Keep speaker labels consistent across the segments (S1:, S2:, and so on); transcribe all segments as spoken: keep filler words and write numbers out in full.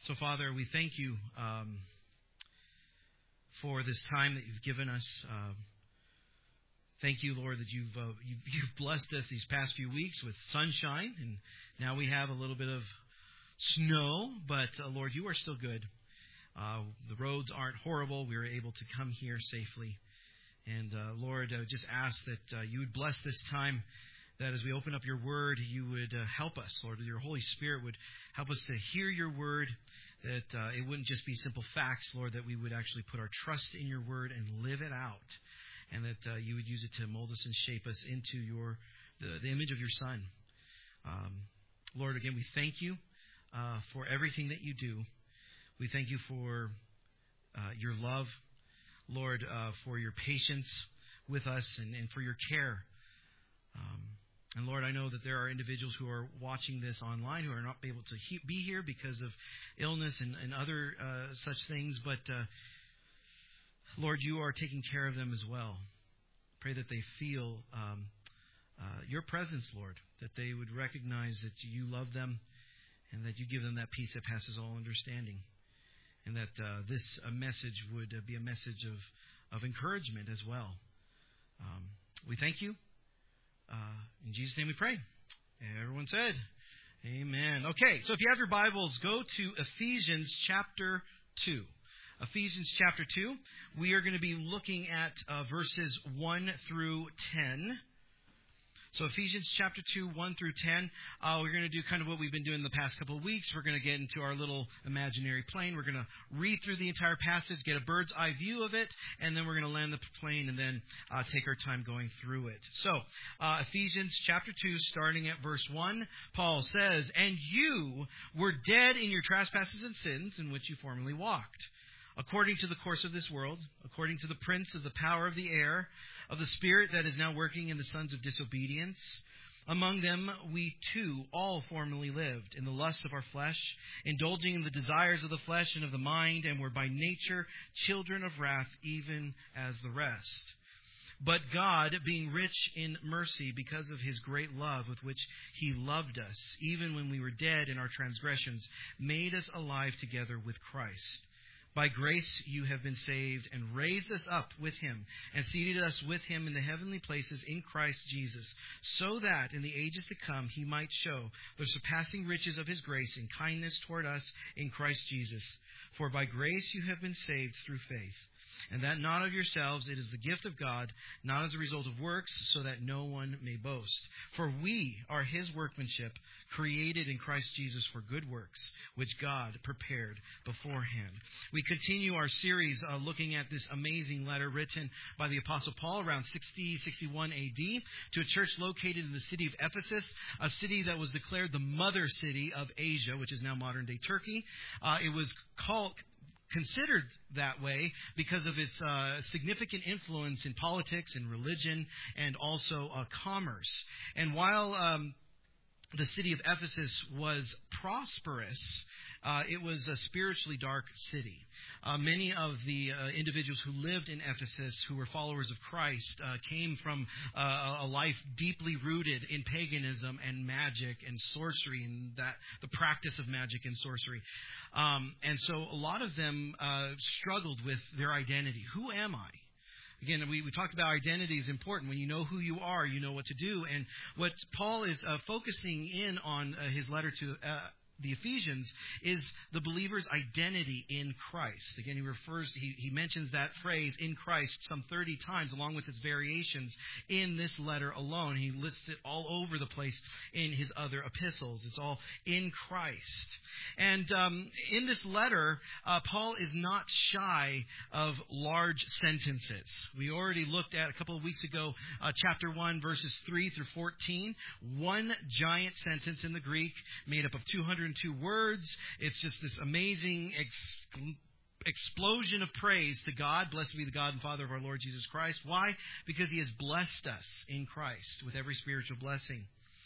S1: So, Father, we thank you um, for this time that you've given us. Uh, thank you, Lord, that you've, uh, you've you've blessed us these past few weeks with sunshine, and now we have a little bit of snow. But, uh, Lord, you are still good. Uh, the roads aren't horrible. We were able to come here safely. And, uh, Lord, I just ask that uh, you would bless this time, that as we open up your word, you would uh, help us, Lord, that your Holy Spirit would help us to hear your word, that uh, it wouldn't just be simple facts, Lord, that we would actually put our trust in your word and live it out, and that uh, you would use it to mold us and shape us into your the, the image of your Son. Um, Lord, again, we thank you uh, for everything that you do. We thank you for uh, your love, Lord, uh, for your patience with us and, and for your care. Um, And Lord, I know that there are individuals who are watching this online who are not able to he- be here because of illness and, and other uh, such things. But, uh, Lord, you are taking care of them as well. Pray that they feel um, uh, your presence, Lord, that they would recognize that you love them and that you give them that peace that passes all understanding. And that uh, this uh, message would uh, be a message of, of encouragement as well. Um, we thank you. Uh, in Jesus' name we pray. Everyone said, amen. Okay, so if you have your Bibles, go to Ephesians chapter two. Ephesians chapter two. We are going to be looking at uh, verses one through ten. So Ephesians chapter two, one through ten. Uh, we're going to do kind of what we've been doing the past couple of weeks. We're going to get into our little imaginary plane. We're going to read through the entire passage, get a bird's eye view of it, and then we're going to land the plane and then uh, take our time going through it. So uh, Ephesians chapter two, starting at verse one, Paul says, "And you were dead in your trespasses and sins in which you formerly walked, according to the course of this world, according to the prince of the power of the air, of the spirit that is now working in the sons of disobedience. Among them we too all formerly lived in the lusts of our flesh, indulging in the desires of the flesh and of the mind, and were by nature children of wrath, even as the rest. But God, being rich in mercy because of his great love with which he loved us, even when we were dead in our transgressions, made us alive together with Christ. By grace you have been saved, and raised us up with him, and seated us with him in the heavenly places in Christ Jesus, so that in the ages to come he might show the surpassing riches of his grace and kindness toward us in Christ Jesus. For by grace you have been saved through faith, and that not of yourselves, it is the gift of God, not as a result of works, so that no one may boast. For we are his workmanship, created in Christ Jesus for good works, which God prepared beforehand." We continue our series uh, looking at this amazing letter written by the Apostle Paul around sixty, sixty-one A D to a church located in the city of Ephesus, a city that was declared the mother city of Asia, which is now modern-day Turkey. Uh, it was called... considered that way because of its uh, significant influence in politics and religion and also uh, commerce. And while um, the city of Ephesus was prosperous, uh, it was a spiritually dark city. Uh, many of the uh, individuals who lived in Ephesus, who were followers of Christ, uh, came from uh, a life deeply rooted in paganism and magic and sorcery, and that the practice of magic and sorcery. Um, and so a lot of them uh, struggled with their identity. Who am I? Again, we, we talked about identity is important. When you know who you are, you know what to do. And what Paul is uh, focusing in on uh, his letter to uh, the Ephesians is the believer's identity in Christ. Again, he refers, he, he mentions that phrase, in Christ, some thirty times, along with its variations in this letter alone. He lists it all over the place in his other epistles. It's all in Christ. And um, in this letter, uh, Paul is not shy of large sentences. We already looked at, a couple of weeks ago, uh, chapter one, verses three through fourteen. One giant sentence in the Greek, made up of two hundred two words. It's just this amazing ex- explosion of praise to God. Blessed be the God and Father of our Lord Jesus Christ. Why? Because he has blessed us in Christ with every spiritual blessing.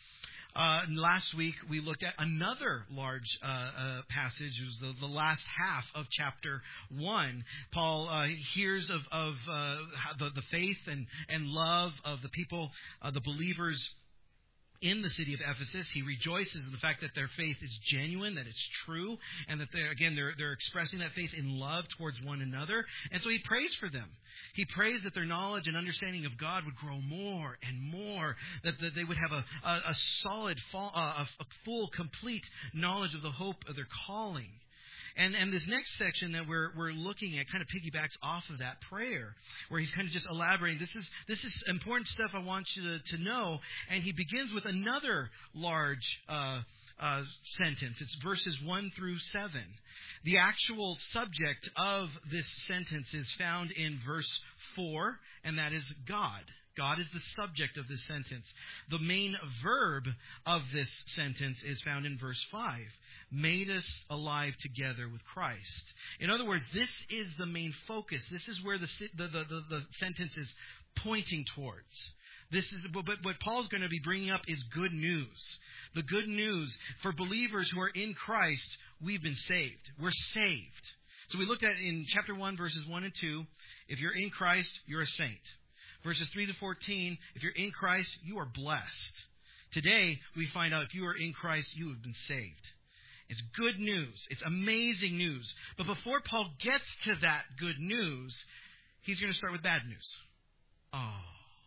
S1: Uh, last week, we looked at another large uh, uh, passage. It was the, the last half of chapter one. Paul uh, hears of, of uh, the, the faith and, and love of the people, uh, the believers in the city of Ephesus. He rejoices in the fact that their faith is genuine, that it's true, and that they're, again, they're, they're expressing that faith in love towards one another. And so he prays for them. He prays that their knowledge and understanding of God would grow more and more, that, that they would have a, a, a solid, uh, a, a full, complete knowledge of the hope of their calling. And and this next section that we're we're looking at kind of piggybacks off of that prayer, where he's kind of just elaborating. This is this is important stuff I want you to, to know. And he begins with another large uh, uh, sentence. It's verses one through seven. The actual subject of this sentence is found in verse four, and that is God. God is the subject of this sentence. The main verb of this sentence is found in verse five. Made us alive together with Christ. In other words, this is the main focus. This is where the the, the, the, the sentence is pointing towards. This is, but what Paul's going to be bringing up is good news. The good news for believers who are in Christ, we've been saved. We're saved. So we looked at in chapter one, verses one and two, if you're in Christ, you're a saint. Verses three to fourteen, if you're in Christ, you are blessed. Today, we find out if you are in Christ, you have been saved. It's good news. It's amazing news. But before Paul gets to that good news, he's going to start with bad news. Oh,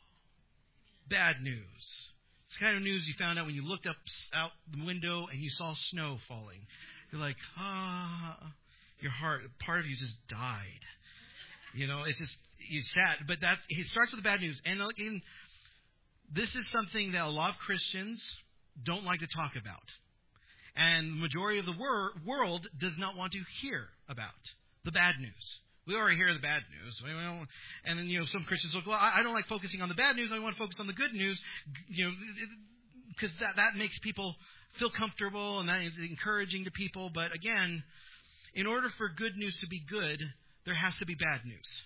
S1: bad news. It's the kind of news you found out when you looked up out the window and you saw snow falling. You're like, ah, your heart, part of you just died. You know, it's just, you're sad. But that, he starts with the bad news. And in, this is something that a lot of Christians don't like to talk about. And the majority of the wor- world does not want to hear about the bad news. We already hear the bad news. And then, you know, some Christians look, well, I don't like focusing on the bad news. I want to focus on the good news, you know, because that, that makes people feel comfortable and that is encouraging to people. But again, in order for good news to be good, there has to be bad news.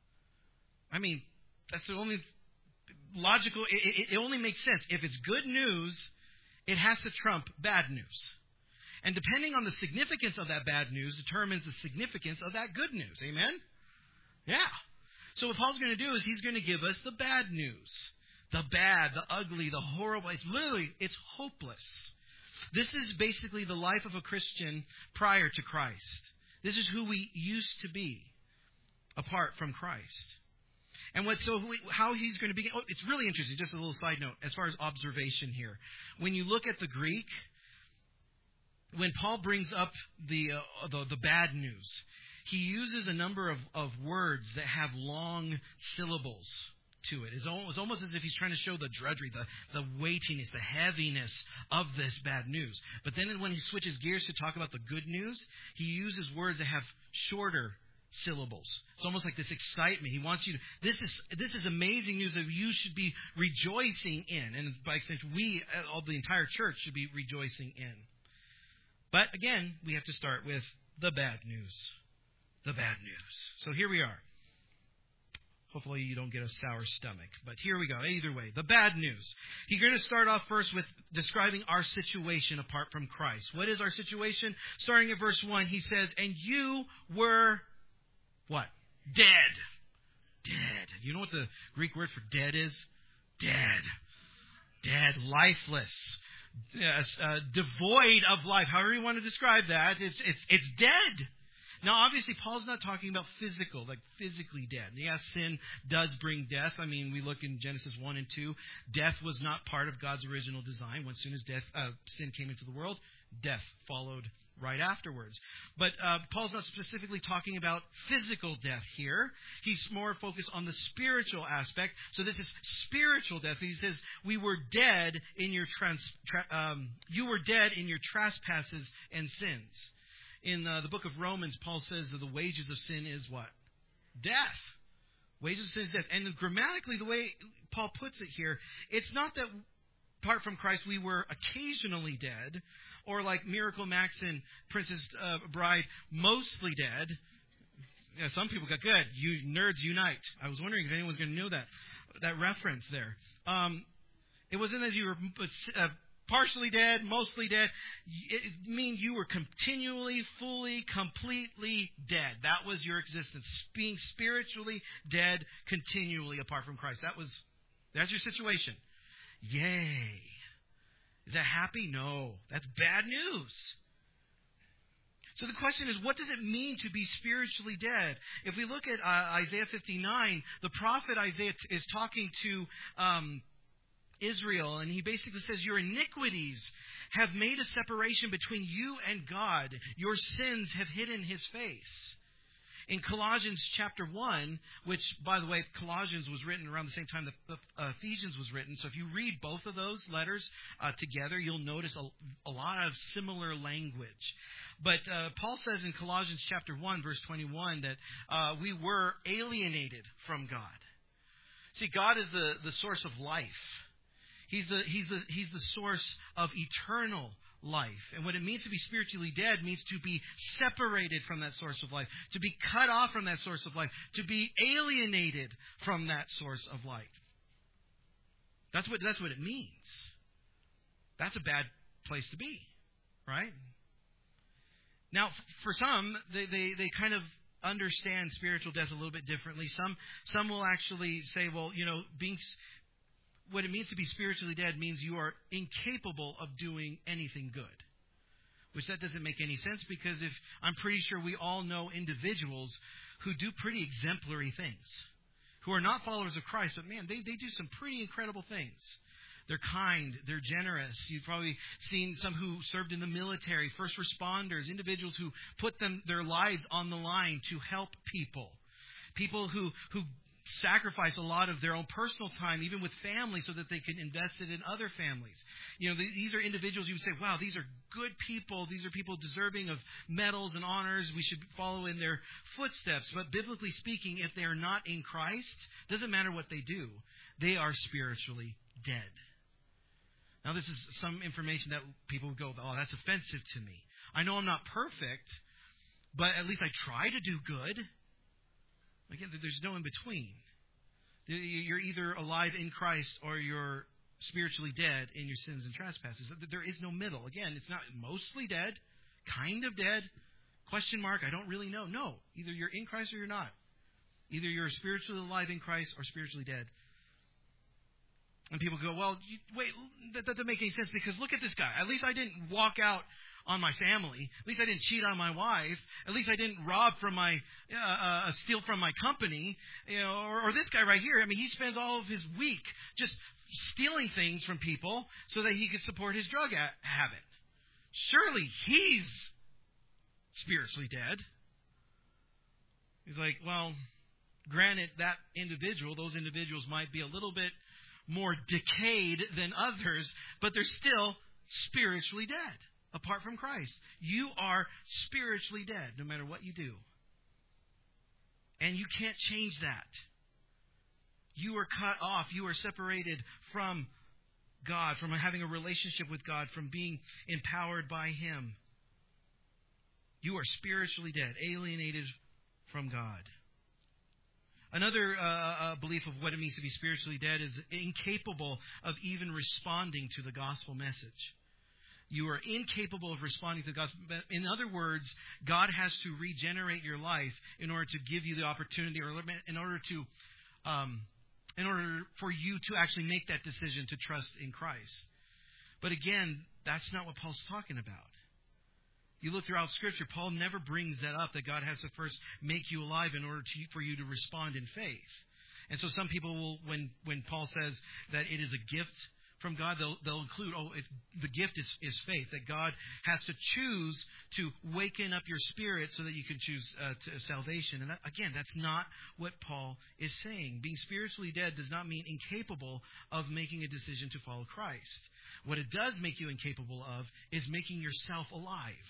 S1: I mean, that's the only logical, it, it, it only makes sense. If it's good news, it has to trump bad news. And depending on the significance of that bad news determines the significance of that good news. Amen? Yeah. So what Paul's going to do is he's going to give us the bad news. The bad, the ugly, the horrible. It's literally, it's hopeless. This is basically the life of a Christian prior to Christ. This is who we used to be apart from Christ. And what so how he's going to begin. Oh, it's really interesting. Just a little side note as far as observation here. When you look at the Greek, when Paul brings up the uh, the, the bad news, he uses a number of, of words that have long syllables to it. It's almost, it's almost as if he's trying to show the drudgery, the, the weightiness, the heaviness of this bad news. But then when he switches gears to talk about the good news, he uses words that have shorter syllables. It's almost like this excitement. He wants you to, this is this is amazing news that you should be rejoicing in. And by extension, we, all the entire church, should be rejoicing in. But again, we have to start with the bad news. The bad news. So here we are. Hopefully you don't get a sour stomach. But here we go. Either way, the bad news. He's going to start off first with describing our situation apart from Christ. What is our situation? Starting at verse one, he says, and you were what? Dead. Dead. You know what the Greek word for dead is? Dead. Dead. Lifeless. Yes, uh, devoid of life. However you want to describe that, it's it's it's dead. Now, obviously, Paul's not talking about physical, like physically dead. Yes, sin does bring death. I mean, we look in Genesis one and two. Death was not part of God's original design. When soon as death, uh, sin came into the world, death followed right afterwards. But uh, Paul's not specifically talking about physical death here. He's more focused on the spiritual aspect. So this is spiritual death. He says, "We were dead in your trans, tra, um, you were dead in your trespasses and sins." In uh, the book of Romans, Paul says that the wages of sin is what? Death. Wages of sin is death. And grammatically, the way Paul puts it here, it's not that apart from Christ we were occasionally dead, or like Miracle Max and Princess uh, Bride, mostly dead. Yeah, some people got good. You nerds unite. I was wondering if anyone was going to know that that reference there. Um, it wasn't that you were uh, partially dead, mostly dead. It means you were continually, fully, completely dead. That was your existence. Being spiritually dead continually apart from Christ. That was, that's your situation. Yay. Is that happy? No. That's bad news. So the question is, what does it mean to be spiritually dead? If we look at uh, Isaiah fifty-nine, the prophet Isaiah t- is talking to um, Israel, and he basically says, your iniquities have made a separation between you and God. Your sins have hidden his face. In Colossians chapter one, which, by the way, Colossians was written around the same time that Ephesians was written. So if you read both of those letters uh, together, you'll notice a, a lot of similar language. But uh, Paul says in Colossians chapter one, verse twenty-one, that uh, we were alienated from God. See, God is the, the source of life. He's the, he's the, he's the source of eternal life. And what it means to be spiritually dead means to be separated from that source of life, to be cut off from that source of life, to be alienated from that source of life. That's what, that's what it means. That's a bad place to be, right? Now, for some, they, they, they kind of understand spiritual death a little bit differently. Some, some will actually say, well, you know, being... what it means to be spiritually dead means you are incapable of doing anything good. Which that doesn't make any sense, because if I'm pretty sure we all know individuals who do pretty exemplary things, who are not followers of Christ, but man, they, they do some pretty incredible things. They're kind, they're generous. You've probably seen some who served in the military, first responders, individuals who put them their lives on the line to help people. People who who sacrifice a lot of their own personal time, even with family, so that they can invest it in other families. You know, these are individuals you would say, wow, these are good people. These are people deserving of medals and honors. We should follow in their footsteps. But biblically speaking, if they are not in Christ, doesn't matter what they do, they are spiritually dead. Now, this is some information that people would go, oh, that's offensive to me. I know I'm not perfect, but at least I try to do good. Again, there's no in between. You're either alive in Christ or you're spiritually dead in your sins and trespasses. There is no middle. Again, it's not mostly dead, kind of dead, question mark, I don't really know. No, either you're in Christ or you're not. Either you're spiritually alive in Christ or spiritually dead. And people go, well, you, wait, that doesn't make any sense, because look at this guy. At least I didn't walk out on my family. At least I didn't cheat on my wife. At least I didn't rob from my, uh, uh, steal from my company. You know, or, or this guy right here. I mean, he spends all of his week just stealing things from people so that he could support his drug a- habit. Surely he's spiritually dead. He's like, well, granted, that individual, those individuals might be a little bit more decayed than others, but they're still spiritually dead. Apart from Christ, you are spiritually dead no matter what you do. And you can't change that. You are cut off. You are separated from God, from having a relationship with God, from being empowered by Him. You are spiritually dead, alienated from God. Another uh, uh, belief of what it means to be spiritually dead is incapable of even responding to the gospel message. You are incapable of responding to the gospel. In other words, God has to regenerate your life in order to give you the opportunity, or in order to, um, in order for you to actually make that decision to trust in Christ. But again, that's not what Paul's talking about. You look throughout Scripture, Paul never brings that up, that God has to first make you alive in order to, for you to respond in faith. And so some people will, when when Paul says that it is a gift from God, they'll, they'll include, oh, it's, the gift is, is faith, that God has to choose to waken up your spirit so that you can choose uh, to salvation. And that, again, that's not what Paul is saying. Being spiritually dead does not mean incapable of making a decision to follow Christ. What it does make you incapable of is making yourself alive.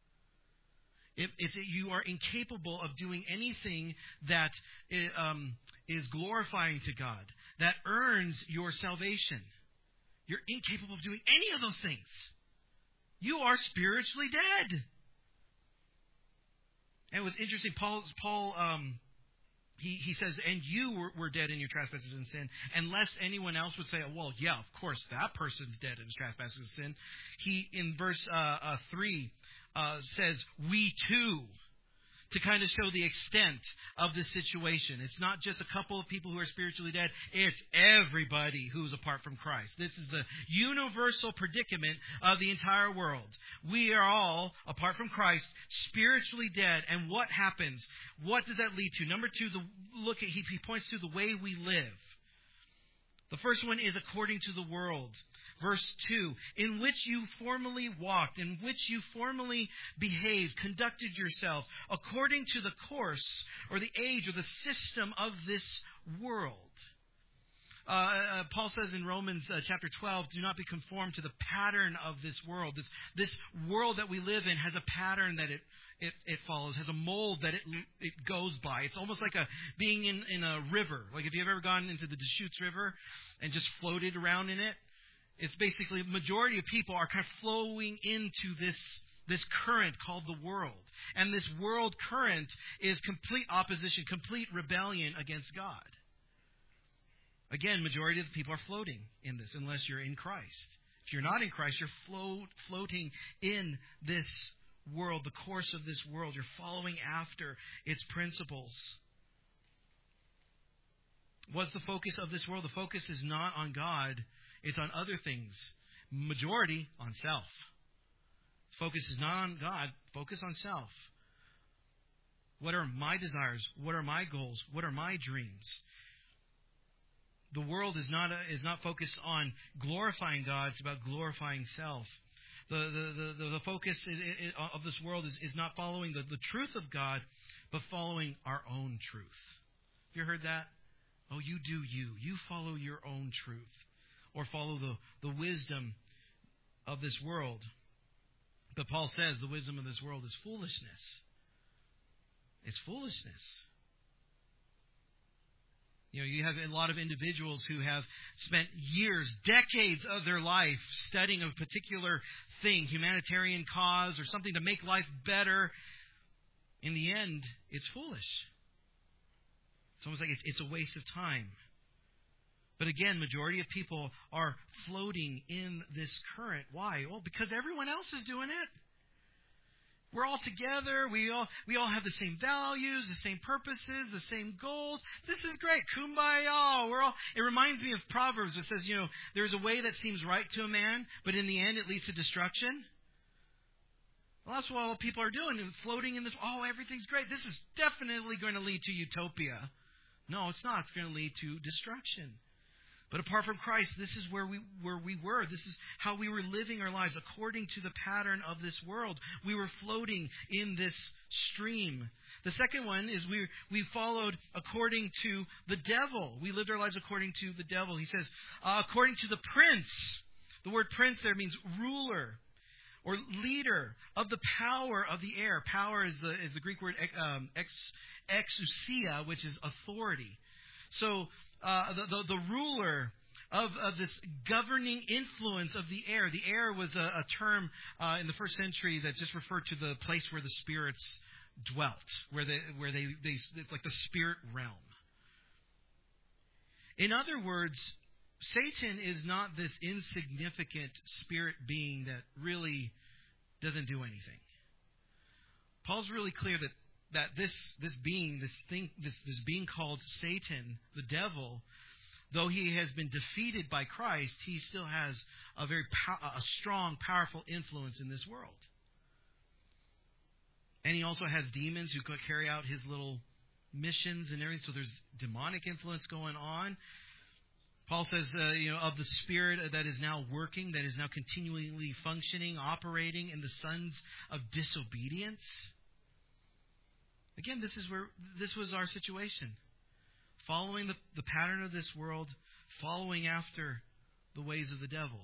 S1: If it's, you are incapable of doing anything that um, is glorifying to God, that earns your salvation. You're incapable of doing any of those things. You are spiritually dead. And it was interesting. Paul, Paul, um, he he says, and you were, were dead in your trespasses and sin. And lest anyone else would say, oh, well, yeah, of course, that person's dead in his trespasses and sin. He, in verse uh, uh, three, uh, says, we too. to kind of show the extent of this situation. It's not just a couple of people who are spiritually dead. It's everybody who's apart from Christ. This is the universal predicament of the entire world. We are all, apart from Christ, spiritually dead. And what happens? What does that lead to? Number two, the look at, he, he points to the way we live. The first one is according to the world. Verse two, in which you formerly walked, in which you formerly behaved, conducted yourselves, according to the course or the age or the system of this world. Uh, uh, Paul says in Romans uh, chapter twelve, do not be conformed to the pattern of this world. This, this world that we live in has a pattern that it It, it follows, has a mold that it it goes by. It's almost like a being in, in a river. Like if you've ever gone into the Deschutes River and just floated around in it, it's basically, majority of people are kind of flowing into this, this current called the world. And this world current is complete opposition, complete rebellion against God. Again, majority of the people are floating in this unless you're in Christ. If you're not in Christ, you're float, floating in this world, the course of this world. You're following after its principles. What's the focus of this world? The focus is not on God. It's on other things. Majority on self. Focus is not on God. Focus on self. What are my desires? What are my goals? What are my dreams? The world is not a, is not focused on glorifying God. It's about glorifying self. The the the, the focus is, is, of this world is, is not following the, the truth of God, but following our own truth. Have you heard that? Oh, you do you. You follow your own truth. Or follow the, the wisdom of this world. But Paul says the wisdom of this world is foolishness. It's foolishness. You know, you have a lot of individuals who have spent years, decades of their life studying a particular thing, humanitarian cause or something to make life better. In the end, it's foolish. It's almost like it's, it's a waste of time. But again, majority of people are floating in this current. Why? Well, because everyone else is doing it. We're all together. We all we all have the same values, the same purposes, the same goals. This is great. Kumbaya. We're all. It reminds me of Proverbs. It says, you know, there's a way that seems right to a man, but in the end, it leads to destruction. Well, that's what all people are doing, floating in this. Oh, everything's great. This is definitely going to lead to utopia. No, it's not. It's going to lead to destruction. But apart from Christ, this is where we where we were. This is how we were living our lives according to the pattern of this world. We were floating in this stream. The second one is we we followed according to the devil. We lived our lives according to the devil. He says, uh, according to the prince. The word prince there means ruler or leader of the power of the air. Power is the, is the Greek word um, ex, exousia, which is authority. So uh, the, the the ruler of, of this governing influence of the air. The air was a, a term uh, in the first century that just referred to the place where the spirits dwelt, where they where they, they it's like the spirit realm. In other words, Satan is not this insignificant spirit being that really doesn't do anything. Paul's really clear that that this this being, this thing, this this being called Satan, the devil, though he has been defeated by Christ, he still has a very pow- a strong, powerful influence in this world. And he also has demons who could carry out his little missions and everything. So there's demonic influence going on. Paul says, uh, you know, of the spirit that is now working, that is now continually functioning, operating in the sons of disobedience. Again, this is where this was our situation. Following the, the pattern of this world, following after the ways of the devil.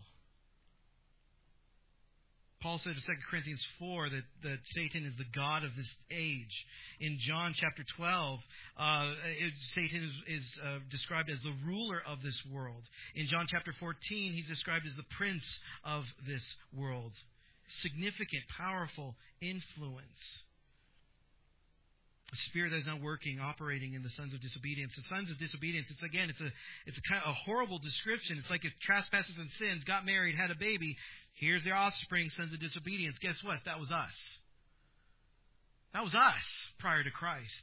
S1: Paul said in Second Corinthians four that, that Satan is the god of this age. In John chapter twelve, uh, it, Satan is, is uh, described as the ruler of this world. In John chapter fourteen, he's described as the prince of this world. Significant, powerful influence. A spirit that is now working, operating in the sons of disobedience. The sons of disobedience, it's again, it's a it's a kind of a horrible description. It's like if trespasses and sins, got married, had a baby. Here's their offspring, sons of disobedience. Guess what? That was us. That was us prior to Christ.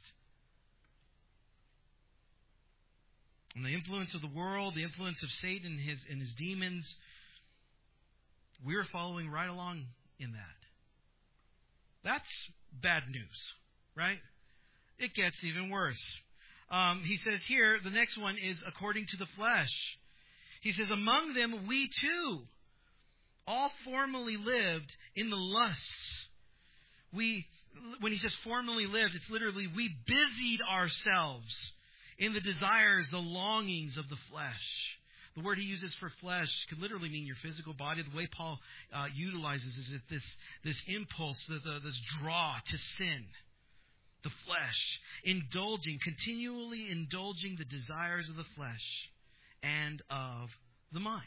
S1: And the influence of the world, the influence of Satan and his, and his demons, we're following right along in that. That's bad news, right? It gets even worse. Um, he says here, the next one is according to the flesh. He says, among them we too all formerly lived in the lusts. We, when he says formerly lived, it's literally we busied ourselves in the desires, the longings of the flesh. The word he uses for flesh could literally mean your physical body. The way Paul uh, utilizes is that this, this impulse, the, the, this draw to sin. The flesh, indulging, continually indulging the desires of the flesh and of the mind.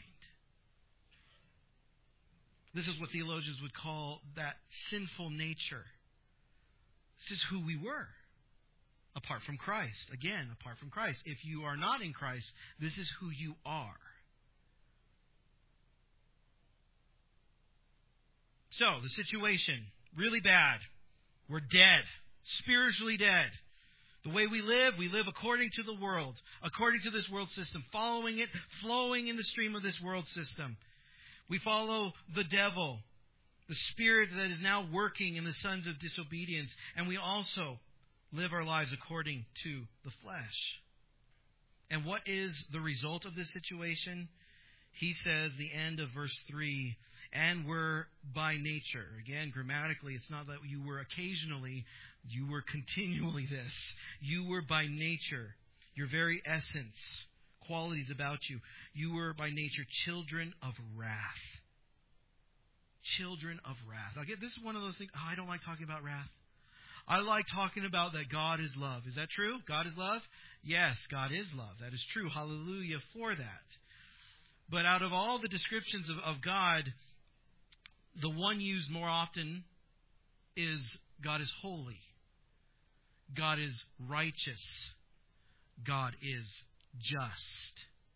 S1: This is what theologians would call that sinful nature. This is who we were apart from Christ. Again, apart from Christ. If you are not in Christ, this is who you are. So, the situation, really bad. We're dead. Spiritually dead. The way we live, we live according to the world, according to this world system, following it, flowing in the stream of this world system. We follow the devil, the spirit that is now working in the sons of disobedience, and we also live our lives according to the flesh. And what is the result of this situation? He says, the end of verse three, and were by nature. Again, grammatically, it's not that you were occasionally, you were continually this. You were by nature, your very essence, qualities about you. You were by nature children of wrath. Children of wrath. Again, this is one of those things, oh, I don't like talking about wrath. I like talking about that God is love. Is that true? God is love? Yes, God is love. That is true. Hallelujah for that. But out of all the descriptions of, of God, the one used more often is God is holy. God is righteous. God is just.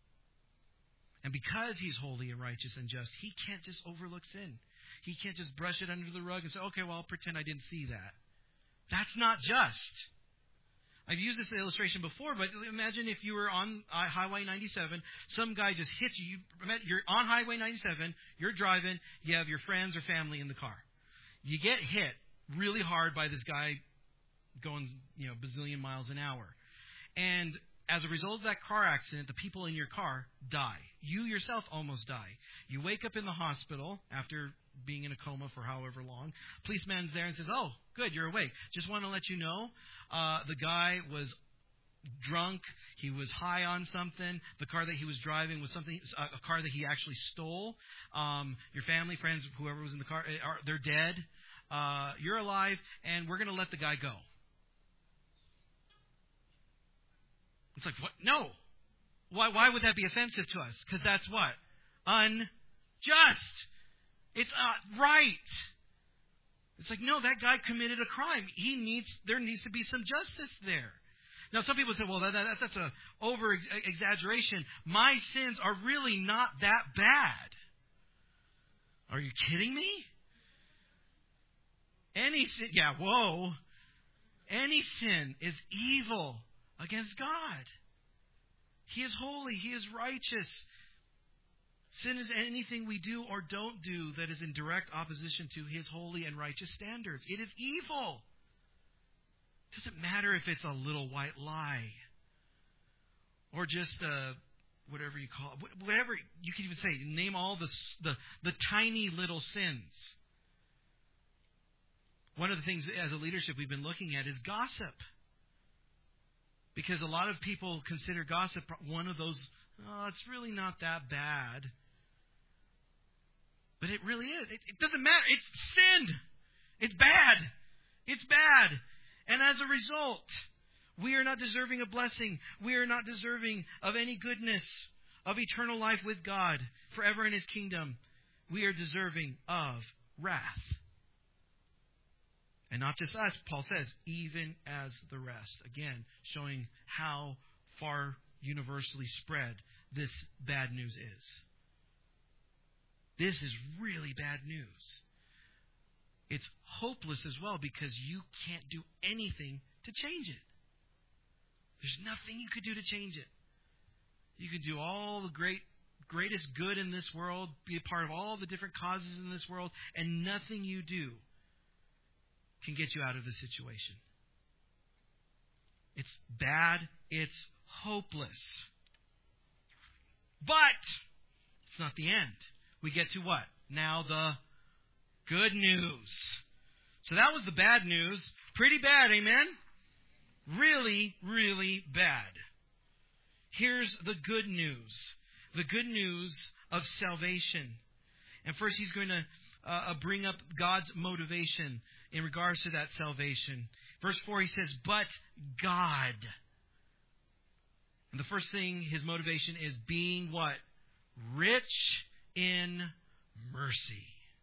S1: And because He's holy and righteous and just, He can't just overlook sin. He can't just brush it under the rug and say, okay, well, I'll pretend I didn't see that. That's not just. I've used this illustration before, but imagine if you were on Highway ninety-seven, some guy just hits you. You're on Highway ninety-seven, you're driving, you have your friends or family in the car. You get hit really hard by this guy going, you know, bazillion miles an hour. And as a result of that car accident, the people in your car die. You yourself almost die. You wake up in the hospital after being in a coma for however long. Policeman's there and says, oh, good, you're awake. Just want to let you know, uh, the guy was drunk. He was high on something. The car that he was driving was something, a car that he actually stole. Um, your family, friends, whoever was in the car, are, they're dead. Uh, you're alive, and we're going to let the guy go. It's like, what? No. Why, why would that be offensive to us? Because that's what? Unjust. It's not right. It's like, no, that guy committed a crime. He needs, there needs to be some justice there. Now, some people say, well, that, that, that's an over-exaggeration. My sins are really not that bad. Are you kidding me? Any sin, yeah, whoa. Any sin is evil against God. He is holy. He is righteous. Sin is anything we do or don't do that is in direct opposition to His holy and righteous standards. It is evil. It doesn't matter if it's a little white lie or just a, whatever you call it, whatever you can even say. Name all the, the, the tiny little sins. One of the things as a leadership we've been looking at is gossip. Because a lot of people consider gossip one of those, oh, it's really not that bad. But it really is. It, it doesn't matter. It's sin. It's bad. It's bad. And as a result, we are not deserving of blessing. We are not deserving of any goodness, of eternal life with God, forever in His kingdom. We are deserving of wrath. And not just us, Paul says, even as the rest. Again, showing how far universally spread this bad news is. This is really bad news. it's hopeless as well because you can't do anything to change it. There's nothing you could do to change it. You could do all the great, greatest good in this world, be a part of all the different causes in this world, and nothing you do can get you out of the situation. It's bad. It's hopeless. But it's not the end. We get to what? Now the good news. So that was the bad news. Pretty bad, amen? Really, really bad. Here's the good news. The good news of salvation. And first he's going to uh, bring up God's motivation in regards to that salvation. Verse four, he says, but God. And the first thing, his motivation is being what? Rich in mercy.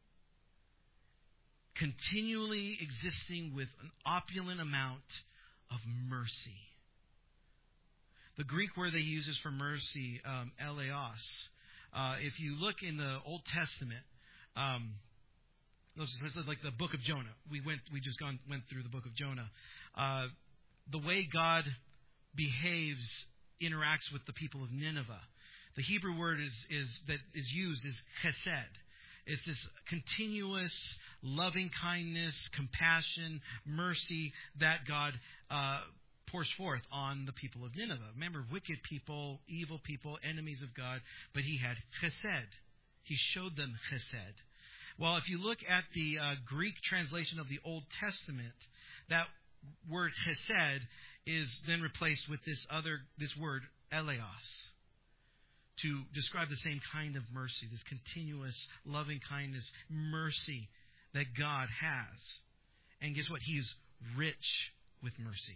S1: Continually existing with an opulent amount of mercy. The Greek word that he uses for mercy, um, eleos. Uh, if you look in the Old Testament, um, like the book of Jonah, we went, we just gone went through the book of Jonah. Uh, the way God behaves, interacts with the people of Nineveh. The Hebrew word is, is that is used is chesed. It's this continuous loving kindness, compassion, mercy that God uh, pours forth on the people of Nineveh. Remember, wicked people, evil people, enemies of God, but he had chesed. He showed them chesed. Well, if you look at the uh, Greek translation of the Old Testament, that word chesed is then replaced with this other this word eleos, to describe the same kind of mercy, this continuous loving kindness, mercy that God has. And guess what? He is rich with mercy.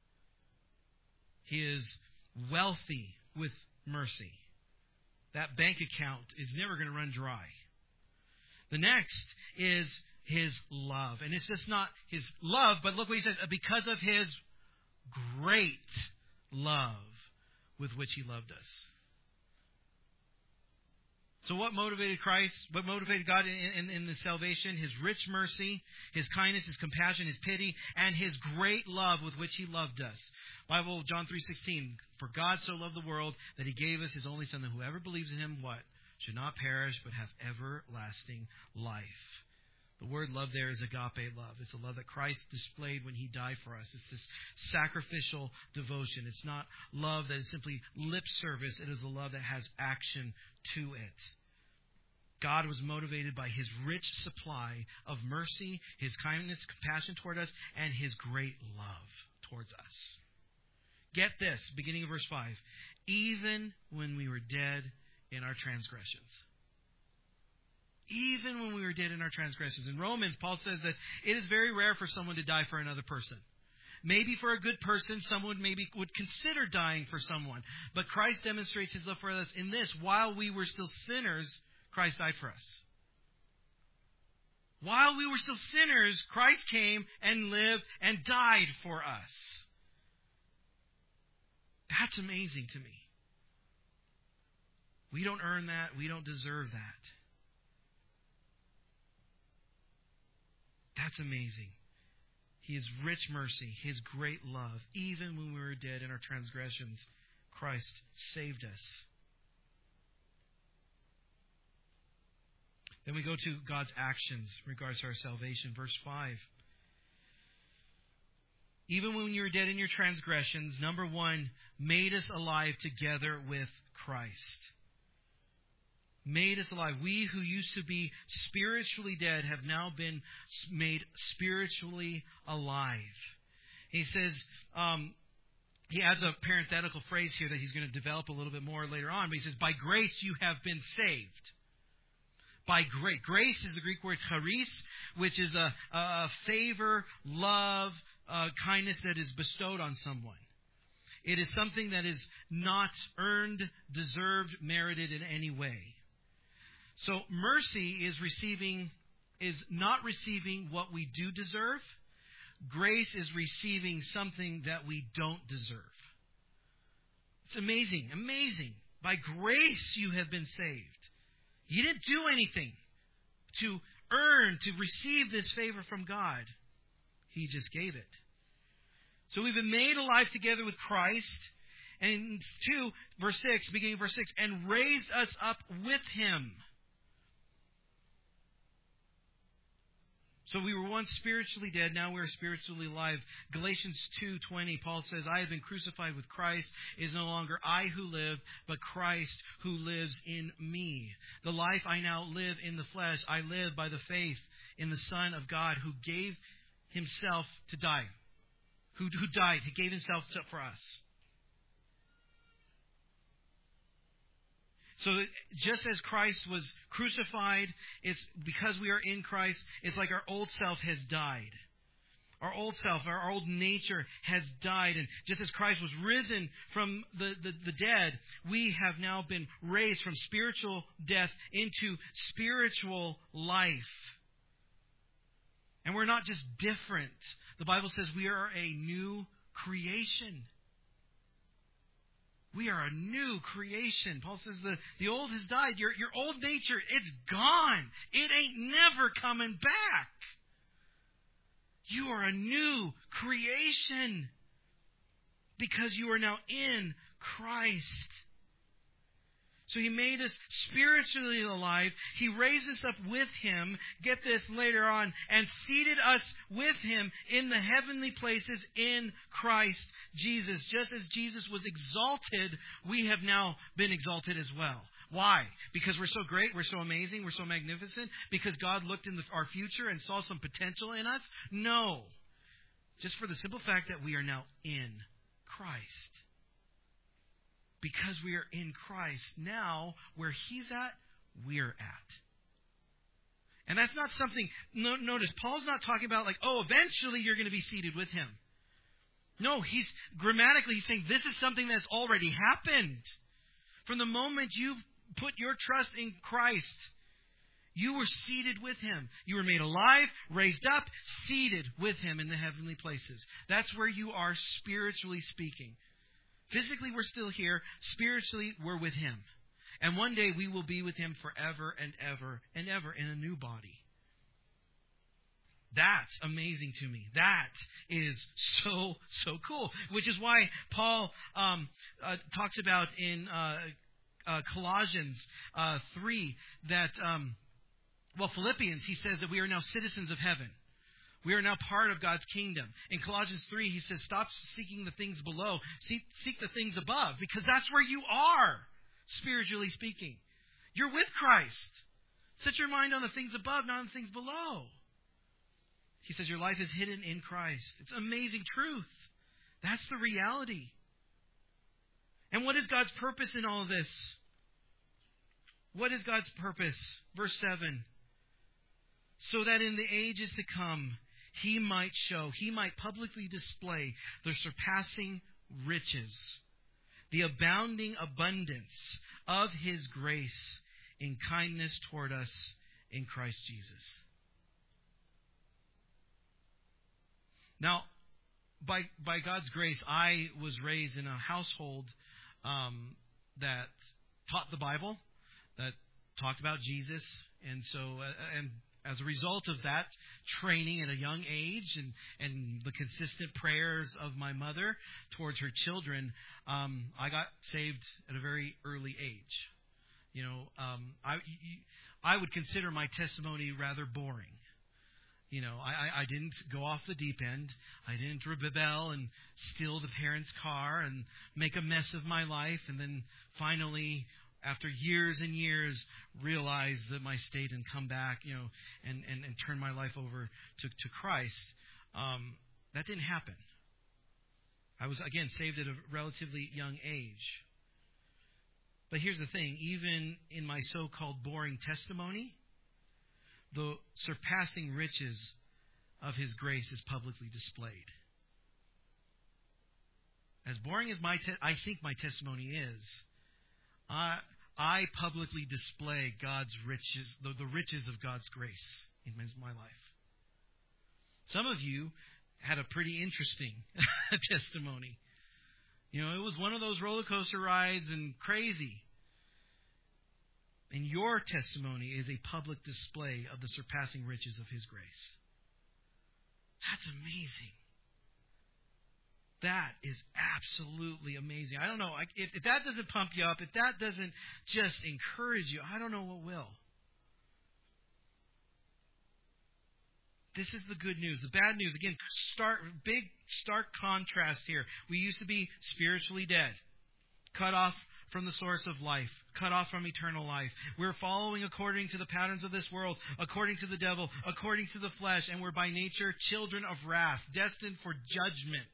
S1: He is wealthy with mercy. That bank account is never going to run dry. The next is his love. And it's just not his love, but look what he says, because of his great love with which he loved us. So what motivated Christ? What motivated God in, in, in the salvation? His rich mercy, His kindness, His compassion, His pity, and His great love with which He loved us. Bible, John three sixteen, for God so loved the world that He gave us His only Son, that whoever believes in Him, what? Should not perish, but have everlasting life. The word love there is agape love. It's a love that Christ displayed when He died for us. It's this sacrificial devotion. It's not love that is simply lip service. It is a love that has action to it. God was motivated by His rich supply of mercy, His kindness, compassion toward us, and His great love towards us. Get this, beginning of verse five. Even when we were dead in our transgressions. Even when we were dead in our transgressions. In Romans, Paul says that it is very rare for someone to die for another person. Maybe for a good person, someone maybe would consider dying for someone. But Christ demonstrates His love for us in this. While we were still sinners, Christ died for us. While we were still sinners, Christ came and lived and died for us. That's amazing to me. We don't earn that. We don't deserve that. That's amazing. His rich mercy, His great love. Even when we were dead in our transgressions, Christ saved us. Then we go to God's actions in regards to our salvation. Verse five. Even when you were dead in your transgressions, number one, made us alive together with Christ. Made us alive. We who used to be spiritually dead have now been made spiritually alive. He says, um, he adds a parenthetical phrase here that he's going to develop a little bit more later on. But he says, by grace you have been saved. By grace. Grace is the Greek word charis, which is a, a favor, love, uh, kindness that is bestowed on someone. It is something that is not earned, deserved, merited in any way. So mercy is receiving, is not receiving what we do deserve. Grace is receiving something that we don't deserve. It's amazing, amazing. By grace you have been saved. You didn't do anything to earn to receive this favor from God. He just gave it. So we've been made alive together with Christ. And two, verse six, beginning of verse six, and raised us up with Him. So we were once spiritually dead, now we're spiritually alive. Galatians two twenty, Paul says, I have been crucified with Christ. It is no longer I who live, but Christ who lives in me. The life I now live in the flesh, I live by the faith in the Son of God who gave Himself to die. Who, who died, He gave Himself up for us. So just as Christ was crucified, it's because we are in Christ, it's like our old self has died. Our old self, our old nature has died. And just as Christ was risen from the, the, the dead, we have now been raised from spiritual death into spiritual life. And we're not just different. The Bible says we are a new creation. We are a new creation. Paul says the, the old has died. Your, your old nature, it's gone. It ain't never coming back. You are a new creation because you are now in Christ. So He made us spiritually alive. He raised us up with Him, get this later on, and seated us with Him in the heavenly places in Christ Jesus. Just as Jesus was exalted, we have now been exalted as well. Why? Because we're so great, we're so amazing, we're so magnificent? Because God looked in the, our future and saw some potential in us? No. Just for the simple fact that we are now in Christ. Because we are in Christ, now where He's at, we're at. And that's not something, no, notice, Paul's not talking about like, oh, eventually you're going to be seated with Him. No, he's grammatically he's saying this is something that's already happened. From the moment you've put your trust in Christ, you were seated with Him. You were made alive, raised up, seated with Him in the heavenly places. That's where you are spiritually speaking. Physically, we're still here. Spiritually, we're with Him. And one day we will be with Him forever and ever and ever in a new body. That's amazing to me. That is so, so cool. Which is why Paul um, uh, talks about in uh, uh, Colossians uh, three that, um, well, Philippians, he says that we are now citizens of heaven. We are now part of God's kingdom. In Colossians three, he says, stop seeking the things below. Seek, seek the things above, because that's where you are, spiritually speaking. You're with Christ. Set your mind on the things above, not on the things below. He says your life is hidden in Christ. It's amazing truth. That's the reality. And what is God's purpose in all of this? What is God's purpose? Verse seven. So that in the ages to come, He might show, He might publicly display the surpassing riches, the abounding abundance of His grace in kindness toward us in Christ Jesus. Now, by by God's grace, I was raised in a household um, that taught the Bible, that talked about Jesus, and so uh, and as a result of that training at a young age and, and the consistent prayers of my mother towards her children, um, I got saved at a very early age. You know, um, I I would consider my testimony rather boring. You know, I, I didn't go off the deep end. I didn't rebel and steal the parents' car and make a mess of my life and then finally, after years and years, realize that my state and come back, you know, and, and, and turn my life over to, to Christ. Um, that didn't happen. I was, again, saved at a relatively young age. But here's the thing. Even in my so-called boring testimony, the surpassing riches of His grace is publicly displayed. As boring as my te- I think my testimony is, I, I publicly display God's riches, the, the riches of God's grace in my life. Some of you had a pretty interesting testimony. You know, it was one of those roller coaster rides and crazy. And your testimony is a public display of the surpassing riches of His grace. That's amazing. That is absolutely amazing. I don't know, if, if that doesn't pump you up, if that doesn't just encourage you, I don't know what will. This is the good news. The bad news, again, stark, big, stark contrast here. We used to be spiritually dead, cut off from the source of life, cut off from eternal life. We're following according to the patterns of this world, according to the devil, according to the flesh, and we're by nature children of wrath, destined for judgment.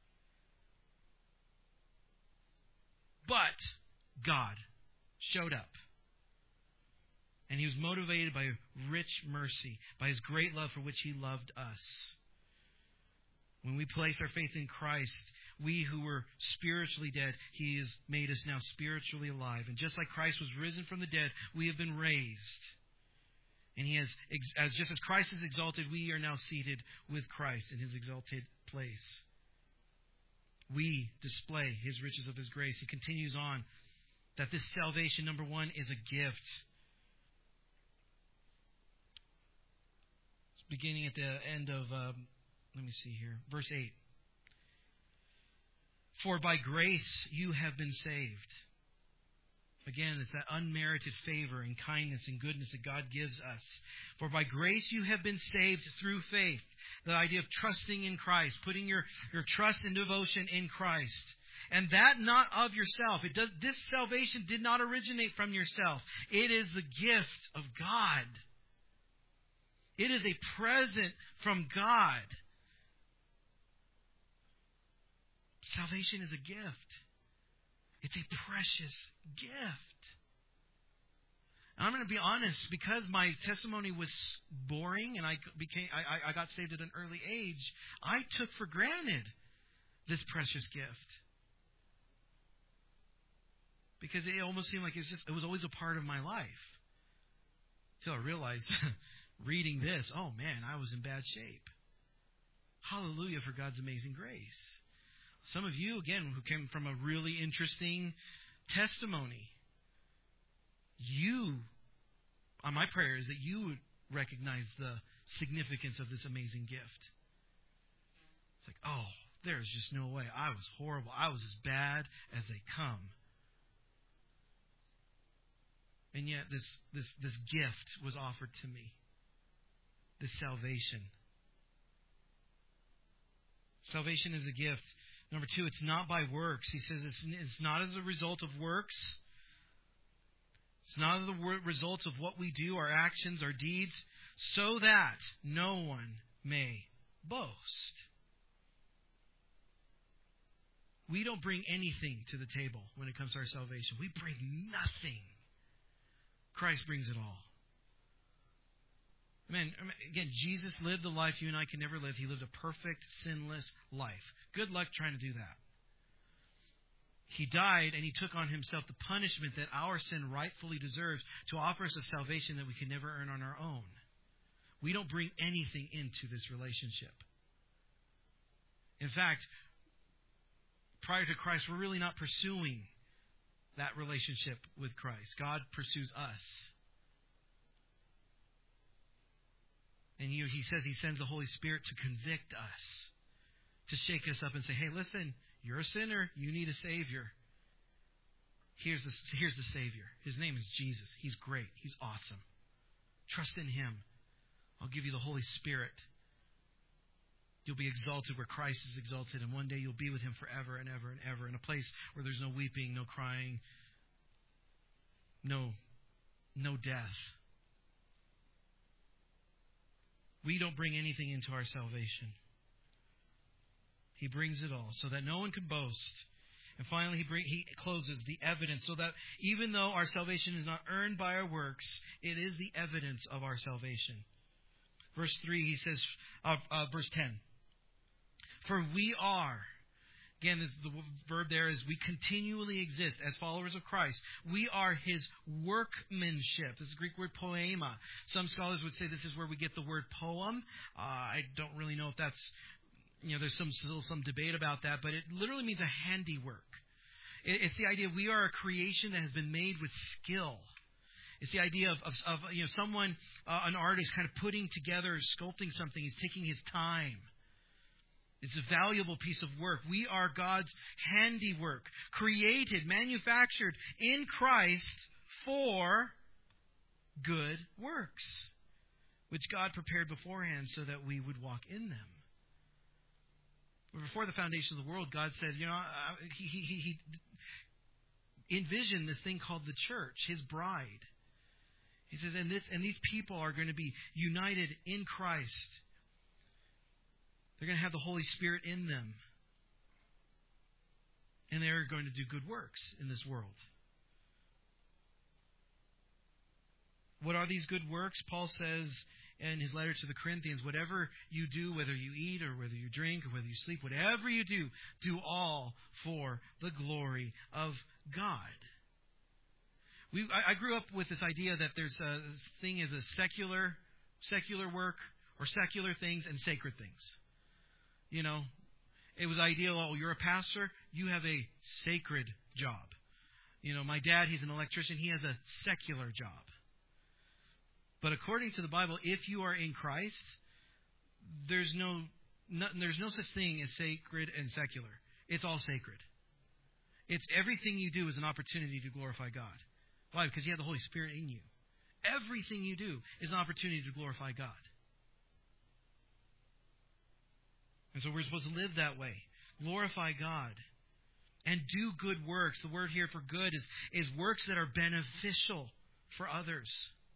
S1: But God showed up. And He was motivated by rich mercy, by His great love for which He loved us. When we place our faith in Christ, we who were spiritually dead, He has made us now spiritually alive. And just like Christ was risen from the dead, we have been raised. And He has, as just as Christ is exalted, we are now seated with Christ in His exalted place. We display His riches of His grace. He continues on that this salvation, number one, is a gift. It's beginning at the end of, um, let me see here, verse eight. For by grace you have been saved. Again, it's that unmerited favor and kindness and goodness that God gives us. For by grace you have been saved through faith. The idea of trusting in Christ, putting your, your trust and devotion in Christ. And that not of yourself. It does, this salvation did not originate from yourself. It is the gift of God. It is a present from God. Salvation is a gift. It's a precious gift. And I'm going to be honest, because my testimony was boring and I became I, I got saved at an early age, I took for granted this precious gift. Because it almost seemed like it was just it was always a part of my life. Until I realized reading this, oh man, I was in bad shape. Hallelujah for God's amazing grace. Some of you, again, who came from a really interesting testimony, you, on my prayer is that you would recognize the significance of this amazing gift. It's like, oh, there's just no way. I was horrible. I was as bad as they come. And yet this, this, this gift was offered to me. This salvation. Salvation is a gift. Number two, it's not by works. He says it's, it's not as a result of works. It's not the results of what we do, our actions, our deeds, so that no one may boast. We don't bring anything to the table when it comes to our salvation. We bring nothing. Christ brings it all. Man, again, Jesus lived the life you and I can never live. He lived a perfect, sinless life. Good luck trying to do that. He died and He took on Himself the punishment that our sin rightfully deserves to offer us a salvation that we can never earn on our own. We don't bring anything into this relationship. In fact, prior to Christ, we're really not pursuing that relationship with Christ. God pursues us. And he, he says He sends the Holy Spirit to convict us, to shake us up and say, hey, listen, you're a sinner. You need a Savior. Here's the, here's the Savior. His name is Jesus. He's great. He's awesome. Trust in Him. I'll give you the Holy Spirit. You'll be exalted where Christ is exalted, and one day you'll be with Him forever and ever and ever in a place where there's no weeping, no crying, no, no death. We don't bring anything into our salvation. He brings it all so that no one can boast. And finally, he, bring, he closes the evidence so that even though our salvation is not earned by our works, it is the evidence of our salvation. Verse three, he says, uh, uh, verse ten. For we are, again, this, the verb there is we continually exist as followers of Christ. We are His workmanship. This is the Greek word poema. Some scholars would say this is where we get the word poem. Uh, I don't really know if that's, you know, there's some still some debate about that, but it literally means a handiwork. It, it's the idea we are a creation that has been made with skill. It's the idea of, of, of you know, someone, uh, an artist kind of putting together, sculpting something. He's taking his time. It's a valuable piece of work. We are God's handiwork, created, manufactured in Christ for good works, which God prepared beforehand so that we would walk in them. But before the foundation of the world, God said, you know, he, he, he, he envisioned this thing called the church, His bride. He said, and, this, and these people are going to be united in Christ. They're going to have the Holy Spirit in them. And they're going to do good works in this world. What are these good works? Paul says in his letter to the Corinthians, whatever you do, whether you eat or whether you drink or whether you sleep, whatever you do, do all for the glory of God. We, I, I grew up with this idea that there's a this thing as a secular, secular work or secular things and sacred things. You know, it was ideal, oh, you're a pastor, you have a sacred job. You know, my dad, he's an electrician, he has a secular job. But according to the Bible, if you are in Christ, there's no, no there's no such thing as sacred and secular. It's all sacred. It's everything you do is an opportunity to glorify God. Why? Because you have the Holy Spirit in you. Everything you do is an opportunity to glorify God. And so we're supposed to live that way. Glorify God. And do good works. The word here for good is, is works that are beneficial for others.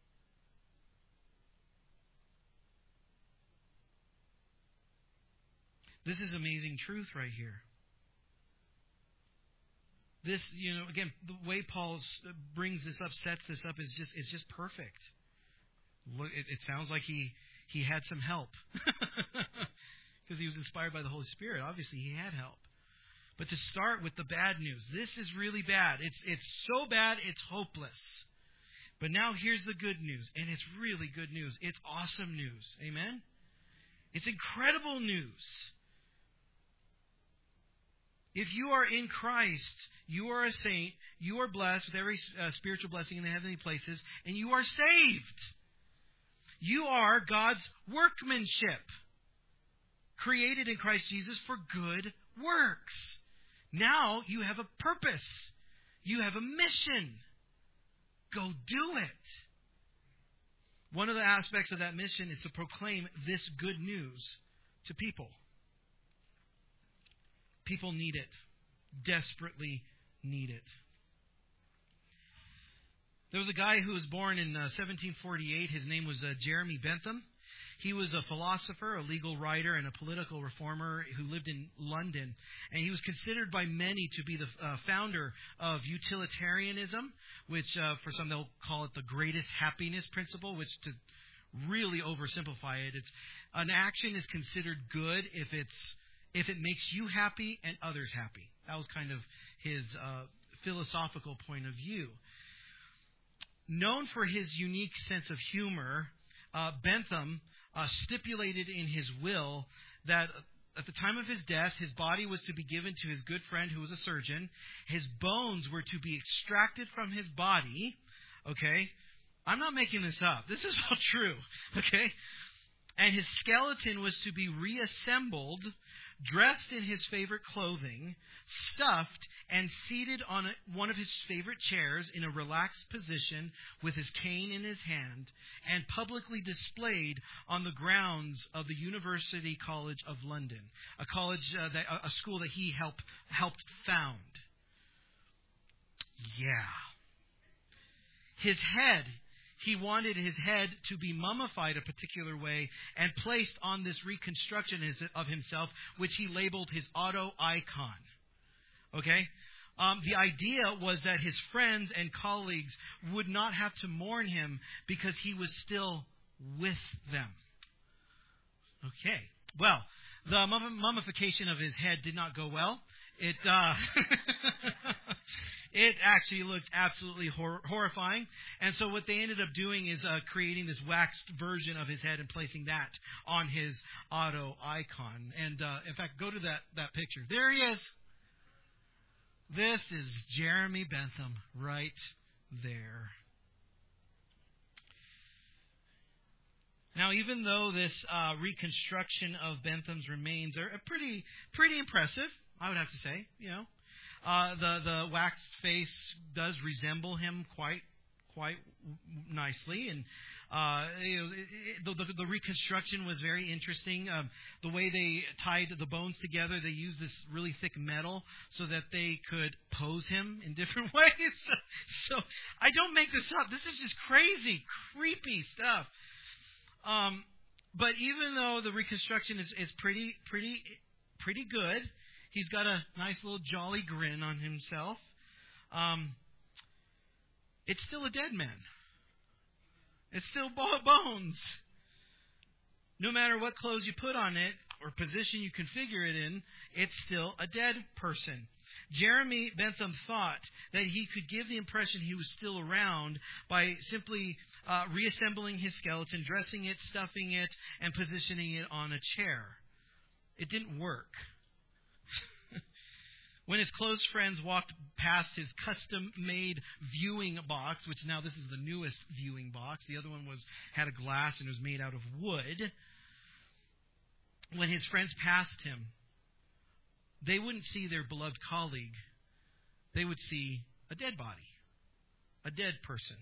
S1: This is amazing truth right here. This, you know, again, the way Paul brings this up, sets this up, is just, it's just perfect. Look, it, it sounds like he, he had some help. Because he was inspired by the Holy Spirit. Obviously, he had help. But to start with the bad news, this is really bad. It's, it's so bad, it's hopeless. But now here's the good news. And it's really good news. It's awesome news. Amen? It's incredible news. If you are in Christ, you are a saint, you are blessed with every uh, spiritual blessing in the heavenly places, and you are saved. You are God's workmanship, created in Christ Jesus for good works. Now you have a purpose. You have a mission. Go do it. One of the aspects of that mission is to proclaim this good news to people. People need it. Desperately need it. There was a guy who was born in uh, seventeen forty-eight. His name was uh, Jeremy Bentham. He was a philosopher, a legal writer, and a political reformer who lived in London. And he was considered by many to be the uh, founder of utilitarianism, which uh, for some they'll call it the greatest happiness principle, which to really oversimplify it, it's an action is considered good if it's if it makes you happy and others happy. That was kind of his uh, philosophical point of view. Known for his unique sense of humor, uh, Bentham uh, stipulated in his will that at the time of his death, his body was to be given to his good friend who was a surgeon. His bones were to be extracted from his body. Okay? I'm not making this up. This is all true. Okay? And his skeleton was to be reassembled, dressed in his favorite clothing, stuffed, and seated on a, one of his favorite chairs in a relaxed position with his cane in his hand, and publicly displayed on the grounds of the University College of London, a college, uh, that, a school that he helped helped found. Yeah. His head. He wanted his head to be mummified a particular way and placed on this reconstruction of himself, which he labeled his auto-icon. Okay? Um, the idea was that his friends and colleagues would not have to mourn him because he was still with them. Okay. Well, the mummification of his head did not go well. It, uh... It actually looked absolutely hor- horrifying. And so what they ended up doing is uh, creating this waxed version of his head and placing that on his auto icon. And uh, in fact, go to that, that picture. There he is. This is Jeremy Bentham right there. Now, even though this uh, reconstruction of Bentham's remains are pretty pretty impressive, I would have to say, you know, uh, the the waxed face does resemble him quite quite nicely, and uh, you know, it, the, the, the reconstruction was very interesting. Um, the way they tied the bones together, they used this really thick metal so that they could pose him in different ways. So, so I don't make this up. This is just crazy, creepy stuff. Um, but even though the reconstruction is, is pretty, pretty, pretty good, he's got a nice little jolly grin on himself. Um, it's still a dead man. It's still bones. No matter what clothes you put on it or position you configure it in, it's still a dead person. Jeremy Bentham thought that he could give the impression he was still around by simply uh, reassembling his skeleton, dressing it, stuffing it, and positioning it on a chair. It didn't work. When his close friends walked past his custom-made viewing box, which now this is the newest viewing box. The other one was had a glass and was made out of wood. When his friends passed him, they wouldn't see their beloved colleague. They would see a dead body, a dead person.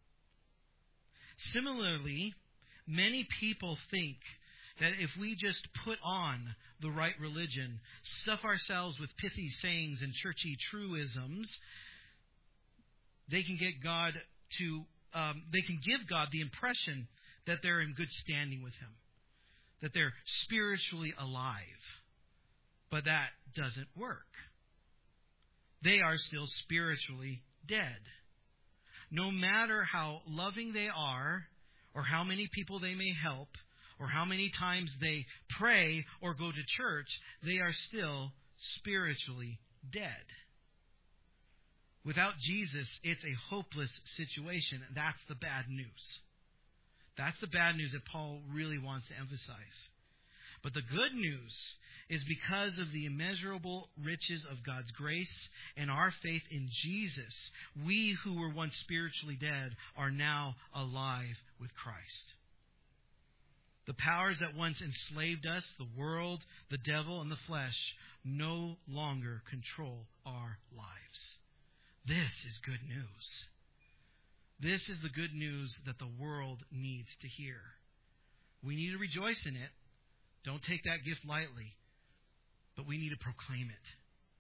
S1: Similarly, many people think that if we just put on the right religion, stuff ourselves with pithy sayings and churchy truisms, they can get God to, um, they can give God the impression that they're in good standing with Him, that they're spiritually alive. But that doesn't work. They are still spiritually dead. No matter how loving they are, or how many people they may help, or how many times they pray or go to church, they are still spiritually dead. Without Jesus, it's a hopeless situation. That's the bad news. That's the bad news that Paul really wants to emphasize. But the good news is because of the immeasurable riches of God's grace and our faith in Jesus, we who were once spiritually dead are now alive with Christ. The powers that once enslaved us, the world, the devil, and the flesh, no longer control our lives. This is good news. This is the good news that the world needs to hear. We need to rejoice in it. Don't take that gift lightly, but we need to proclaim it.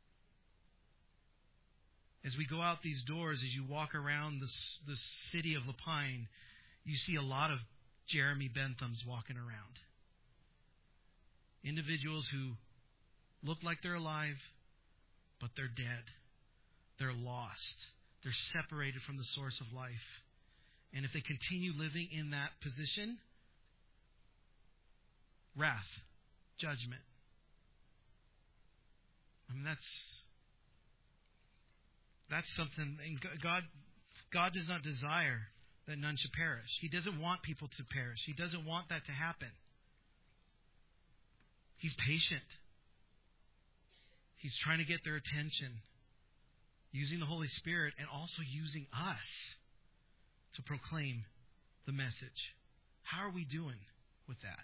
S1: As we go out these doors, as you walk around the, the city of La Pine, you see a lot of Jeremy Benthams walking around. Individuals who look like they're alive, but they're dead. They're lost. They're separated from the source of life. And if they continue living in that position, wrath, judgment. I mean, that's that's something. And God, God does not desire that none should perish. He doesn't want people to perish. He doesn't want that to happen. He's patient. He's trying to get their attention, using the Holy Spirit and also using us to proclaim the message. How are we doing with that?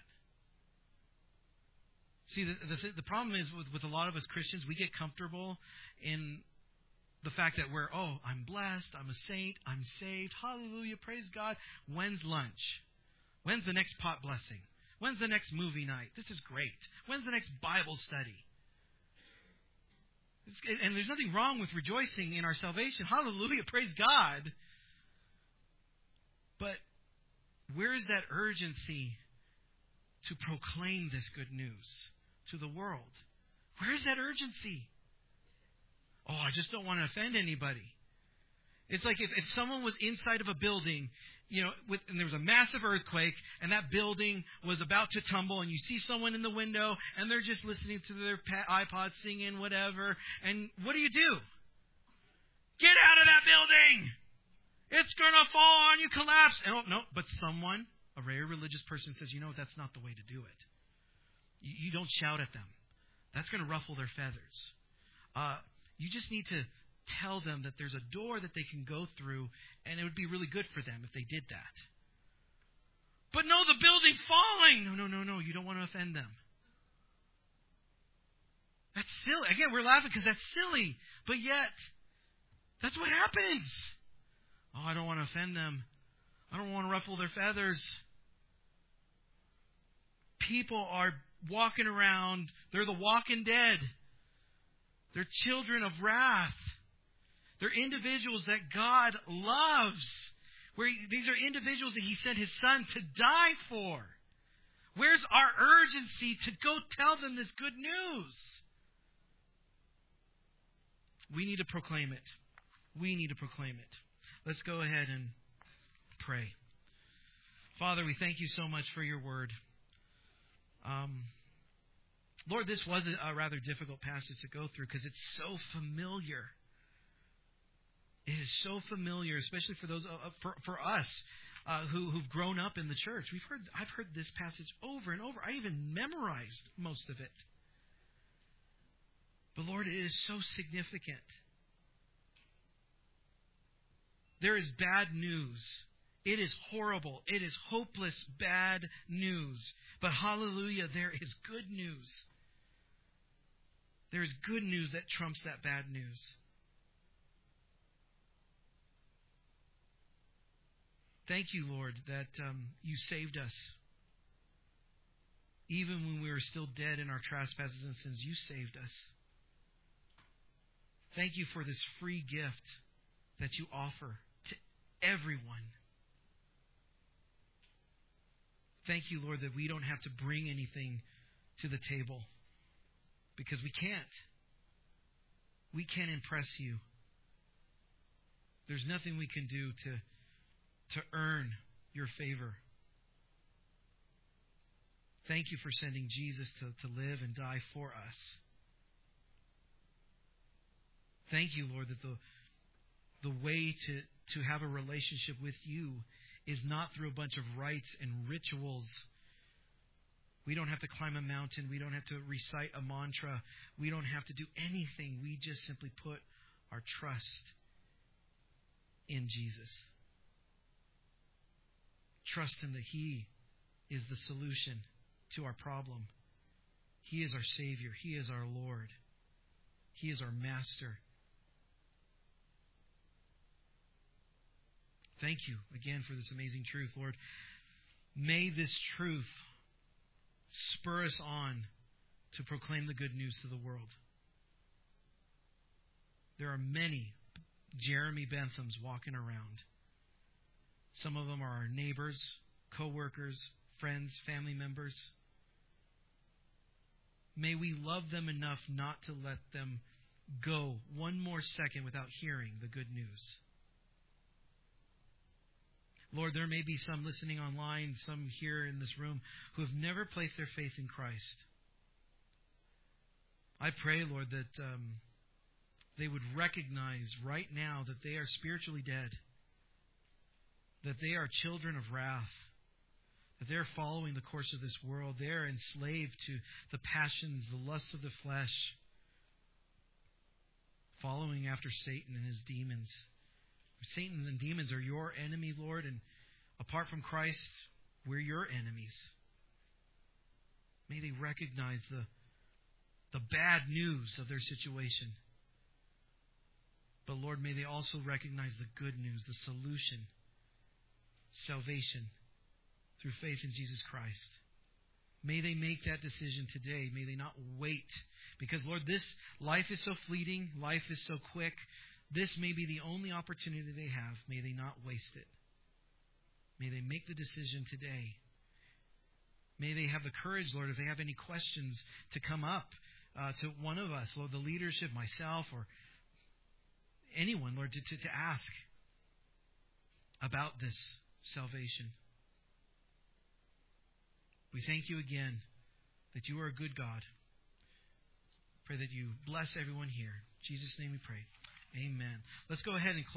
S1: See, the the, the problem is with, with a lot of us Christians, we get comfortable in the fact that we're, oh, I'm blessed, I'm a saint, I'm saved, hallelujah, praise God. When's lunch? When's the next pot blessing? When's the next movie night? This is great. When's the next Bible study? It's, and there's nothing wrong with rejoicing in our salvation. Hallelujah, praise God. But where is that urgency to proclaim this good news to the world? Where is that urgency? Oh, I just don't want to offend anybody. It's like if, if someone was inside of a building, you know, with, and there was a massive earthquake, and that building was about to tumble, and you see someone in the window, and they're just listening to their iPod singing, whatever, and what do you do? Get out of that building! It's going to fall on you, collapse! And, oh, no, but someone, a very religious person, says, you know, that's not the way to do it. You, you don't shout at them. That's going to ruffle their feathers. Uh, you just need to tell them that there's a door that they can go through, and it would be really good for them if they did that. But no, the building's falling. No, no, no, no. You don't want to offend them. That's silly. Again, we're laughing because that's silly. But yet, that's what happens. Oh, I don't want to offend them. I don't want to ruffle their feathers. People are walking around. They're the walking dead. They're children of wrath. They're individuals that God loves. Where he, these are individuals that He sent His Son to die for. Where's our urgency to go tell them this good news? We need to proclaim it. We need to proclaim it. Let's go ahead and pray. Father, we thank You so much for Your word. Um, Lord, this was a, a rather difficult passage to go through because it's so familiar. It is so familiar, especially for those uh, for for us uh, who who've grown up in the church. We've heard I've heard this passage over and over. I even memorized most of it. But Lord, it is so significant. There is bad news. It is horrible. It is hopeless, bad news. But hallelujah, there is good news. There is good news that trumps that bad news. Thank You, Lord, that um, You saved us. Even when we were still dead in our trespasses and sins, You saved us. Thank You for this free gift that You offer to everyone. Thank You, Lord, that we don't have to bring anything to the table because we can't. We can't impress You. There's nothing we can do to, to earn Your favor. Thank You for sending Jesus to, to live and die for us. Thank You, Lord, that the the way to, to have a relationship with You is not through a bunch of rites and rituals. We don't have to climb a mountain. We don't have to recite a mantra. We don't have to do anything. We just simply put our trust in Jesus. Trust Him that He is the solution to our problem. He is our Savior. He is our Lord. He is our Master. Thank You again for this amazing truth, Lord. May this truth spur us on to proclaim the good news to the world. There are many Jeremy Benthams walking around. Some of them are our neighbors, co-workers, friends, family members. May we love them enough not to let them go one more second without hearing the good news. Lord, there may be some listening online, some here in this room, who have never placed their faith in Christ. I pray, Lord, that um, they would recognize right now that they are spiritually dead, that they are children of wrath, that they're following the course of this world. They're enslaved to the passions, the lusts of the flesh, following after Satan and his demons. Satan and demons are Your enemy, Lord, and apart from Christ, we're Your enemies. May they recognize the, the bad news of their situation. But Lord, may they also recognize the good news, the solution, salvation through faith in Jesus Christ. May they make that decision today. May they not wait. Because, Lord, this life is so fleeting. Life is so quick. This may be the only opportunity they have. May they not waste it. May they make the decision today. May they have the courage, Lord, if they have any questions, to come up uh, to one of us, Lord, the leadership, myself, or anyone, Lord, to, to, to ask about this salvation. We thank You again that You are a good God. Pray that You bless everyone here. In Jesus' name we pray. Amen. Let's go ahead and close.